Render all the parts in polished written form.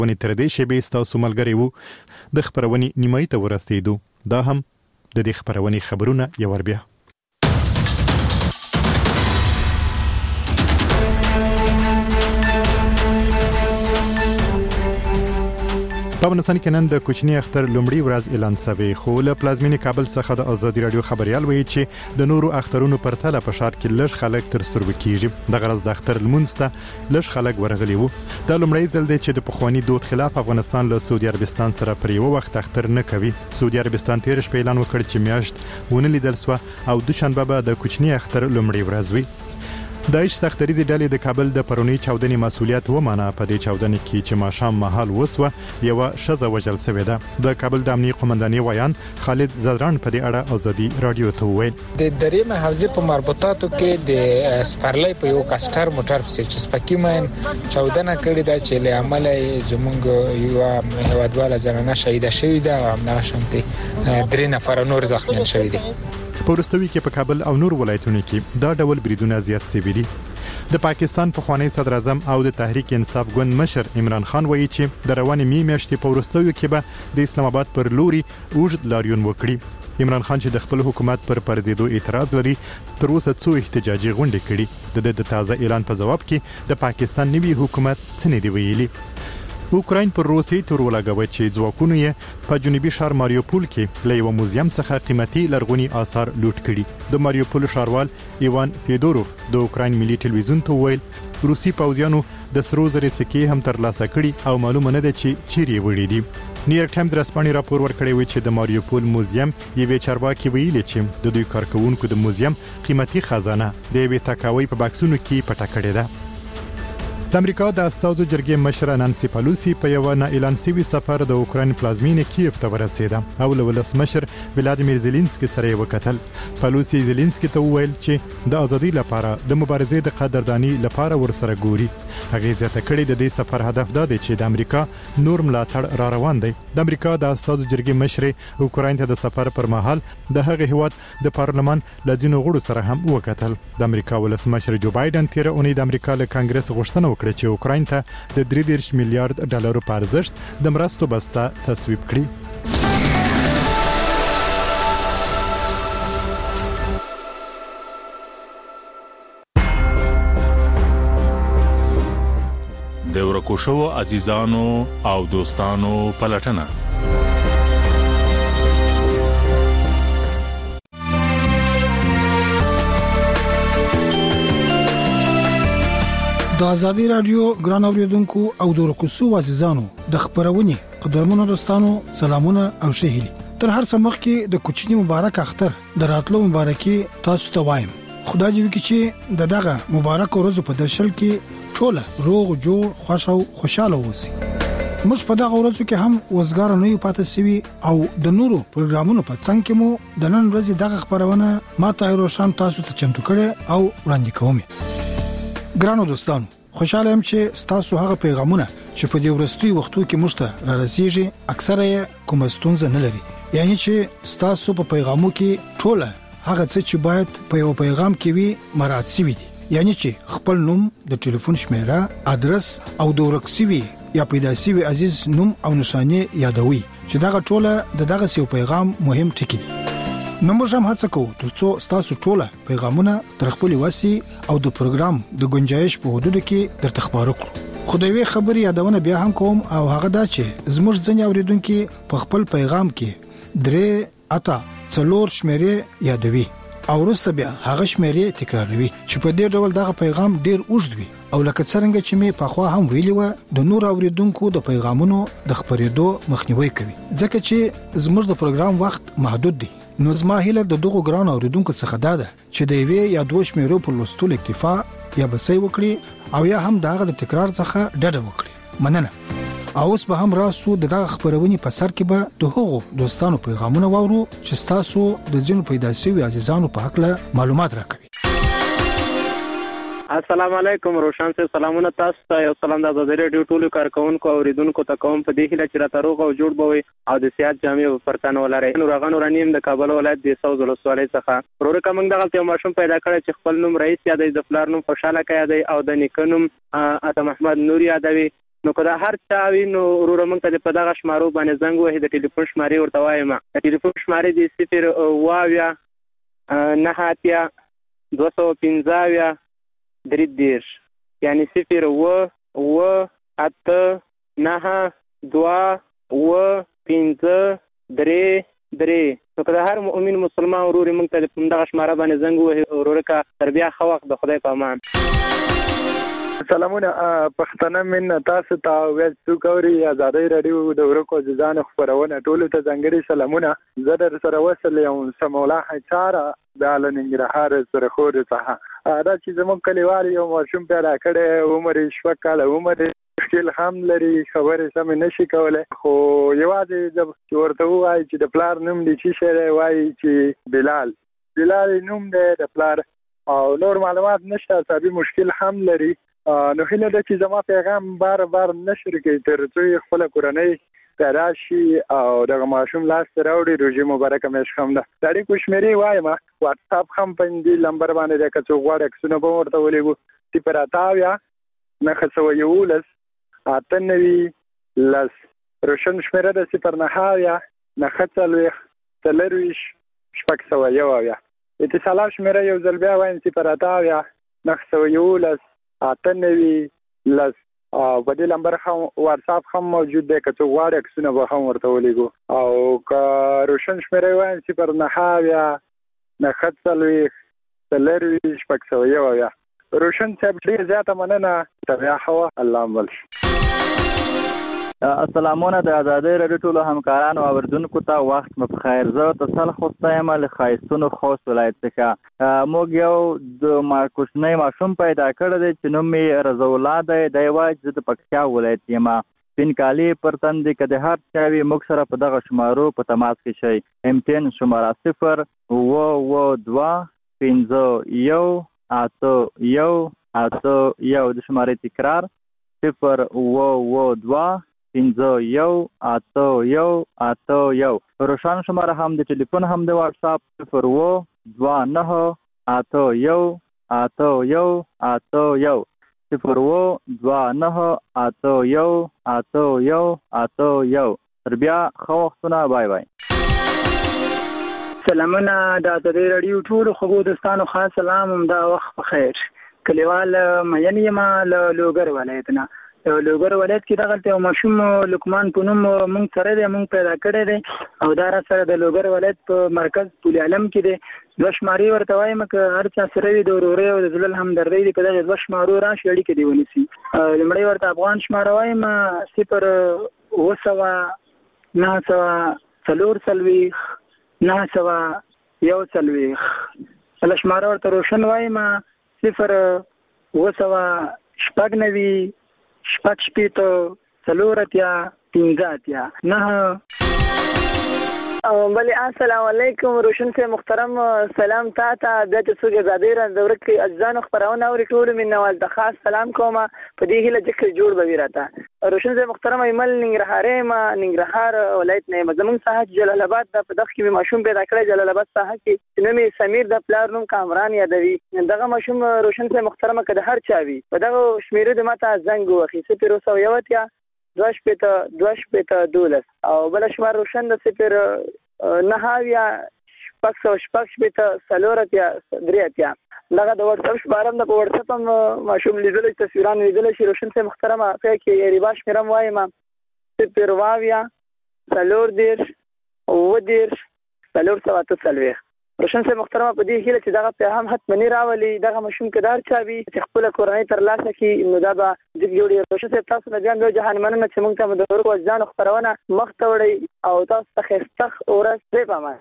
ونې تر دې شیبې ستاسو ملګری وو د خپرونې نیمایي ته ورسېدو. دا هم د دې خپرونې خبرونه یو ور بیا. په افغانستان کې نن د کوچني اختر لومړی ورځ اعلان شوی، خو له پلازمینې کابل څخه د ازادي رادیو خبريال وایي چې د نورو اخترونو پرتله په ښار کې لږ خلک تر سترګو کیږي. د غرض د اختر لمونځ ته لږ خلک ورغلي وو. دا لومړی ځل دی چې د پخوانی دود خلاف افغانستان له سعودي عربستان سره پر یو وخت اختر نه کوي. سعودي عربستان تیر شپه اعلان وکړ چې میاشت ونه لیدل سو او دوشنبه به د کوچني اختر لومړی ورځ وي. د ایش سختریزي ډلې د کابل د پرونی چاودنې مسولیت ومانه. په دې چاودنې کې چې ماښام مهال وسوه یو شذ وجل شوې ده. د کابل د امنیت قومنداني ویان خالد زدران په دې اړه ازادي رادیو ته وویل د درې محافظه په مربوطاتو کې د سپارلای په یو کاستر موټر چې سپکیمن چاودنه کړې ده چې له عمله زمونږ یو هوادواله زنانه شهید شوې ده او همدغه شانتي 3 نفر نور زخمیان شوي دي. په ورستوي کې په کابل او نور ولایتونو کې دا ډول بریدونه زیات شوي دي. د پاکستان پخوانی صدر اعظم او د تحریک انصاف ګوند مشر عمران خان وایي چې د روانې میاشتې په ورستوي کې به د اسلام آباد پر لوري اوږد لاریون وکړي. عمران خان چې د خپل حکومت پر پرځېدو اعتراض لري، تر اوسه څو احتجاجي غونډې کړي. د تازه اعلان په جواب کې د پاکستان نوي حکومت څه نه دی ویلي. اوکراین پر روسیې تور ولګوي چې ځواکونه یې په جنوبي ښار ماریوپول کې له یو موزیم څخه قیمتي لرغوني آثار لوټ کړي. د ماریوپول ښاروال ایوان فیدوروف د اوکراین ملي ټلویزیون ته ویل روسي پوځیانو د سرو زرو سکې هم ترلاسه کړي او معلومه نه ده چې چیرې وړي دي. نیویارک ټایمز رسمي راپور ورکړی و چې د ماریوپول موزیم یوې چارواکي ویلي چې د دوی کارکونکو د موزیم قیمتي خزانه د یوې تاکاوي په باکسونو کې پټه کړې ده. د امریکا د استازو جرګې مشر نانسي پالوسی په یو نه اعلان شوی سفر د اوکراین پلازمینې کیف ته ورسېده او له ولسمشر ولادیمیر زيلنسکي سره وکتل. پالوسی زيلنسکي ته وویل چې د ازادي لپاره د مبارزې د قدردانی لپاره ورسره ګوري. هغه زیاته کړې د دې سفر هدف دا دی چې د امریکا نور ملاتړ را روان دی. د امریکا د استازو جرګې مشر اوکراین ته د سفر پر مهال د هغه هیواد د پارلمان لجنو غړو سره هم وکتل. د امریکا ولسمشر جو بایدن تیر اونۍ د امریکا له کانګرس غوښتنه وکړه چې اوکراین ته د 3 میلیارډ ډالرو په ارزښت د مرستو بسته تصویب کړي. د ورکوشو عزیزانو او دوستانو پلټنه د ازادي رادیو ګران اوریدونکو او د ورکوشو عزیزانو د خبرونه قدرمنو دوستانو سلامونه او شهیلی. تر هر څه مخکې د کوچنی مبارک اختر د راتلو مبارکي تاسو ته وایم. خدای دې وکړي چې دغه مبارک ورځ په درشل کې ټوله روغ جوړ خوش او خوشاله اوسئ. موږ په دغه ورځو کې هم وزګار نه یو پاتې سوي او د نورو پروګرامونو په څنګ کې مو د نن ورځې دغه خبرونه ما ته روشن تاسو ته چمتو کړي او وړاندې کوم. ګرانو دوستانو، خوشاله يم چې تاسو هغه پیغامونه چې په دې ورستوي وختو کې مشته را رسیږي اکثره یې کوم ستونزه نه لري. یعنی چې تاسو په پیغامو کې ټوله هغه څه چې باید په یو پیغام کې وي مراعات شوي دي. یعنی چې خپل نوم، د ټلیفون شمیره، ادرس او د ورکسوي یا پیدا شوی عزیز نوم او نشانه یادوي چې دغه ټوله دغه یو پیغام مهم ټکی دی. نو موږ هم هڅه کوو ترڅو تاسو ټوله پیغامونه تر خپل واسي او د پروګرام د گنجائش په حدود کې درته خبرو کړو. خدای خبري یادونه بیا هم کوم او هغه دا چې زموږ ځنې اوریدونکو په خپل پیغام کې 3 اتا څلور شمیره یادوي او وروسته بیا هغه شمیره تکراروي چې په دې ډول دغه پیغام ډیر اوږد وي او لکه څنګه چې می په خوا هم ویلی و د نور اوریدونکو د پیغامونو د خبرېدو مخنیوي کوي ځکه چې زموږ د پروګرام وخت محدود دی. نو زما هیله د دغه ګران اوریدونکو څخه دا ده چې د یوې یا دوه شمیرو په لوستلو اکتفا یا بسې وکړي او یا هم دغه د تکرار څخه ډډه وکړي. مننه. اوس به هم راسو دغه خبرونه په سر کې به د هغو دوستانو پیغامونه واورو چې تاسو د جن پیدا شوی عزیزانو په حق له معلومات راکوي. السلام علیکم روشن سے سلامونه تاسو ته یو سلام د ازادي رادیو ټولو کارکونکو او اوریدونکو ته کوم په دې هیله چې راته روغ او جوړ بوي او د سیاست جامع پرتن ولري. نو راغانو رنیم د کابل ولایت د ساوز ولسوالۍ څخه ورو کوم دغه یو ماشوم پیدا کړی چې خپل نوم رئیس یادوي، د فلار نوم خوشاله کوي او د نیکه نوم اته محمد نور یادوي نو که دا هر چا وي نو وروره موږ ته په دغه شمارو باندې زنګ وهي. د ټلیفون شمارې ورته وایم. د ټلیفون شمارې د 0 215 یعنی 0 نو که د هر مؤمن مسلمان وروري موږ ته د دغه شماره باندې زنګ وهي وروره که تر بیا ښه وخت د خدای په امان. سلامونه پښتانه من تاسو ته ویل کوي آزادۍ رادیو د ورکو ځان خبرونه ټول ته ځنګړي سلامونه. زه در سره وصل یم سمولا حچاره د ننګرهار سره خور څخه. دا چې زموږ کلیوال یو ماشوم پیدا کړي عمر شپږ کاله عمر مشکل هم لري خبرې سم نشي کولای خو یوازې ورته وایي چې د پلار نوم دی چې شری وایي چې بلال نوم دی د پلار او نور معلومات نشته حسابي مشکل هم لري. نو هیله ده چې زما پیغام بار نشر کوي تر څو خپل کورنۍ پیدا شي او دغه ماشوم لاس ته راوړي. روژې مبارکه میاشت هم ده. د اړیکو شمېرې وایم واتساپ هم په دې نمبر باندې ده که څوک غواړي عکسونه به ورته ولېږو 0 9 روشن شمېره ده 0 اتصالات شمېره یو ځل بیا وایم 0 9 او په دې نمبر هم واتساپ هم موجود دی که څوک غواړي عکسونه به هم ورته ولېږو. او که روشن شمېره وایم 0 روشن صاحب ډېر زیاته مننه. طبیعه هوا الله مل. السلامونه د آزادۍ رادیو ټولو همکارانو او اورېدونکو ته وخت مو په خیر. زه تسل خوسته یم له ښایستونو خوست ولایت څخه. موږ یو د کوچنی ماشوم پیدا کړی دی چې نوم یې رضا الله دی. دی وایي چې زه د پکتیا ولایت یم. سپین کالي پر تن دی. که د هر چا وي موږ سره په دغه شمارو په تماس کې شئ. MTN شماره 0 د شمارې تکرار 0 روشان شماره هم د ټلیفون هم د واتساپ 0 2 9 تر بیا ښه وختونه. بای بای. سلامونه د آزادۍ رادیو ټولو خوږو دوستانو خاص سلام دا وخت په خیر. کلیوال مین یم له لوګر ولایت نه. لوګر ولایت کې دغلته ماشوم لقمان په نوم مونږ سره دی مونږ پیدا کړی دی او دا را سره د لوګر ولایت په مرکز پول علم کې دی. 2 شمارې ورته وایم که هر چا سره وي د ورورۍ او د زړه همدردۍ دی په دغه 2 شمارو راشي اړیکې دې ونیسي. لومړی ورته افغان شماره وایم 0 9 بله شماره ورته روشن وایم 0 بله السلام علیکم روشن سے محترم سلام تا بیا چې څوک آزادۍ رادیو کې اجزانو خبرونه اوري ټولو مینوال ته خاص سلام کوم. په دې هیله چې جوړ به وي راته. روشن سے محترم ایمل ننګرهار ولایت نه زمونږ ساحه جلال آباد د په دغه کې ماشوم پیدا کړی. جلال آباد ساحه کې نوم سمیر د پلار نوم کامران یادوي. دغه ماشوم روشن سے محترم که د هر چا وي په دغه شمیره د ماته زنګ وخی 0 2 او بل شمار روشن د 0 9 دغه د واتساپ شمارم د واتساپ هم ماشوم لیدل تصویران لیدل شي. روشن سے محترم کې ریباش میرم وایم 0 روشن سے محترم په دې هیله چې دغه پیغام حتمنی راولي دغه ماشوم کدار چا وي چې خپل کورنۍ تر لاسه کې نو دا به جوړي. روشن سے تاسو نه بیان د جهان مننه چې موږ ته د ورکو ځان خبرونه مخ ته وړي او تاسو ته خستخ اورس دی پامه.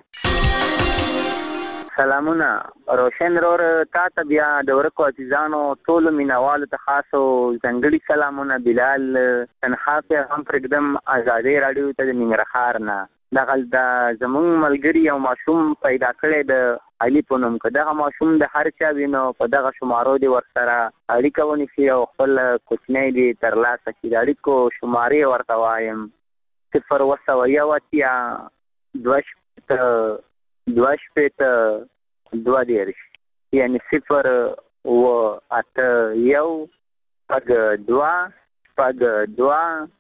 سلامونه روشن رور تا ته بیا د ورکو عزیزانو ټول مینوالو ته خاصو ځنګړي سلامونه. بلال تنها پیغام پرېږدم آزادۍ رادیو ته د ننګرهار نه. دغه د زمونږ ملګري یو ماشوم پیدا کړی د علي په نوم. که دغه ماشوم د هر چا وي نو په دغه شمارو دې ورسره اړیکه ونیسي او خپل کوچنی دې ترلاسه کړي. د اړیکو شمارې ورته وایم 0 2 یعنی 0 2 شپږ 2